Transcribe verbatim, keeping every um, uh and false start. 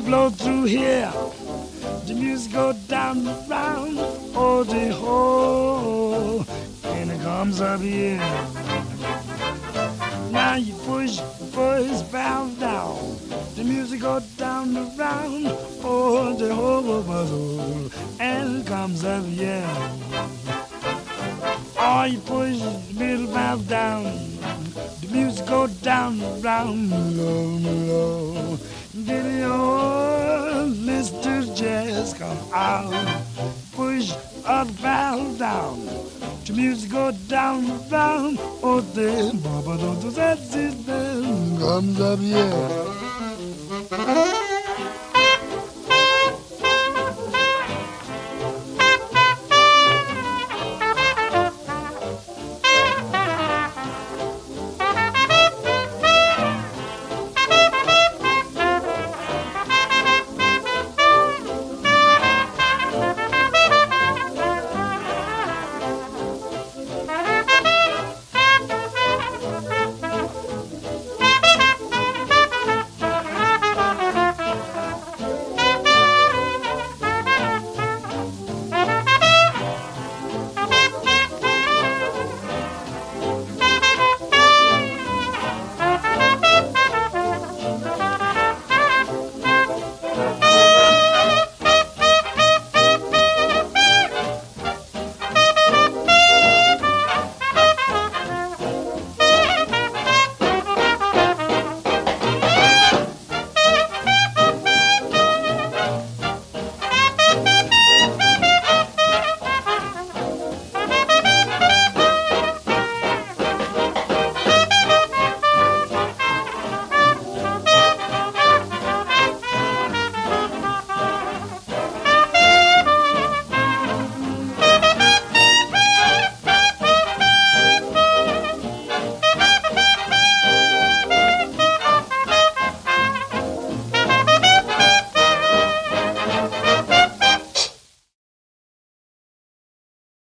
blow through here, the music go down the round, oh the ho, and it comes up here. Now you push, push, valve down, the music go down the round, oh the ho, and it comes up here. Oh, you push the middle valve down, the music go down the round, low, low. Did your Mister Jazz come out? Push up valve down, the music go down the round, oh the baba don't do that, comes up, yeah.